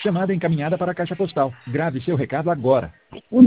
Chamada encaminhada para a caixa postal. Grave seu recado agora.